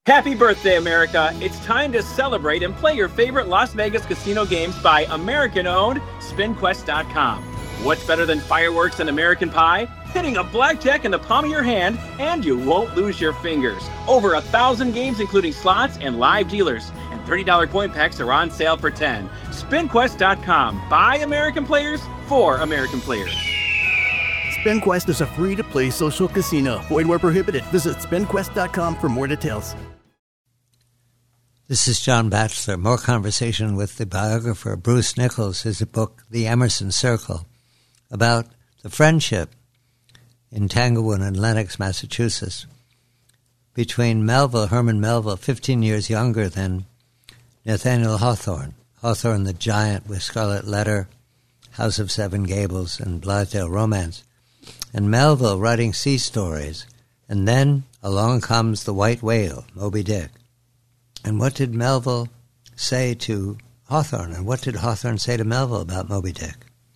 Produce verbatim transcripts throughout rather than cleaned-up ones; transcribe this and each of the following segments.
Happy birthday, America. It's time to celebrate and play your favorite Las Vegas casino games by American-owned Spin Quest dot com. What's better than fireworks and American Pie? Hitting a blackjack in the palm of your hand, and you won't lose your fingers. Over a thousand games, including slots and live dealers. And thirty dollars coin packs are on sale for ten dollars. Spin Quest dot com. By American players, for American players. SpinQuest is a free-to-play social casino. Void where prohibited. Visit Spin Quest dot com for more details. This is John Batchelor. More conversation with the biographer Bruce Nichols, his book, The Emerson Circle, about the friendship in Tanglewood and Lenox, Massachusetts, between Melville, Herman Melville, fifteen years younger than Nathaniel Hawthorne. Hawthorne, the giant with Scarlet Letter, House of Seven Gables, and Blithedale Romance. And Melville writing sea stories. And then along comes the white whale, Moby Dick. And what did Melville say to Hawthorne? And what did Hawthorne say to Melville about Moby Dick?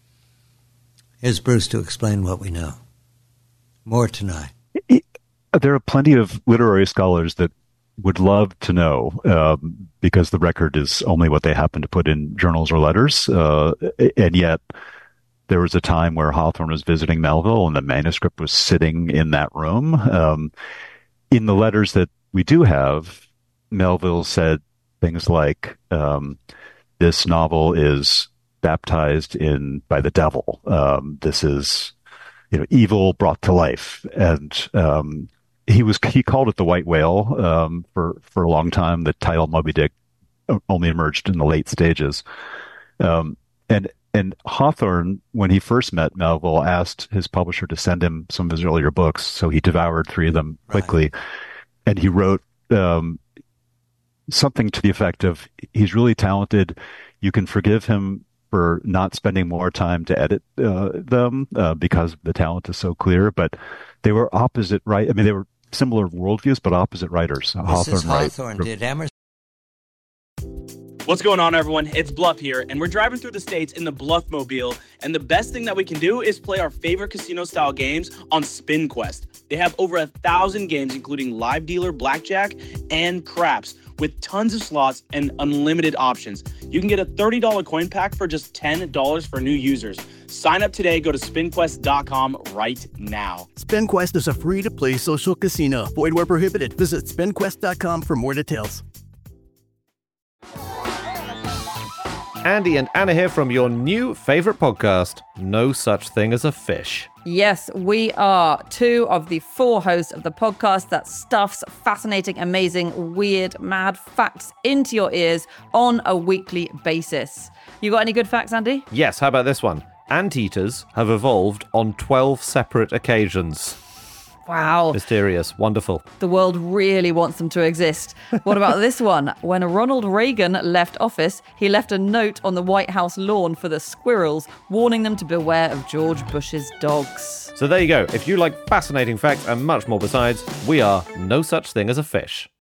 Here's Bruce to explain what we know. More tonight. There are plenty of literary scholars that would love to know, um, because the record is only what they happen to put in journals or letters. Uh, and yet there was a time where Hawthorne was visiting Melville and the manuscript was sitting in that room. Um, in the letters that we do have, Melville said things like, um, this novel is baptized in by the devil. Um, this is, you know, evil brought to life. And, um, he was, he called it the white whale, um, for, for a long time. The title Moby Dick only emerged in the late stages. Um, and, and Hawthorne, when he first met Melville, asked his publisher to send him some of his earlier books. So he devoured three of them quickly. Right. And he wrote, um, something to the effect of, he's really talented. You can forgive him for not spending more time to edit uh, them uh, because the talent is so clear. But they were opposite, right? I mean, they were similar worldviews, but opposite writers. This Hawthorne, is Hawthorne. Right. Did Emerson? What's going on, everyone? It's Bluff here, and we're driving through the States in the Bluffmobile, and the best thing that we can do is play our favorite casino-style games on Spin Quest. They have over a thousand games, including live dealer, blackjack, and craps, with tons of slots and unlimited options. You can get a thirty dollars coin pack for just ten dollars for new users. Sign up today. Go to Spin Quest dot com right now. SpinQuest is a free-to-play social casino. Void where prohibited. Visit Spin Quest dot com for more details. Andy and Anna here from your new favorite podcast, No Such Thing as a Fish. Yes, we are two of the four hosts of the podcast that stuffs fascinating, amazing, weird, mad facts into your ears on a weekly basis. You got any good facts, Andy? Yes, how about this one? Anteaters have evolved on twelve separate occasions. Wow. Mysterious. Wonderful. The world really wants them to exist. What about this one? When Ronald Reagan left office, he left a note on the White House lawn for the squirrels, warning them to beware of George Bush's dogs. So there you go. If you like fascinating facts and much more besides, we are No Such Thing as a Fish.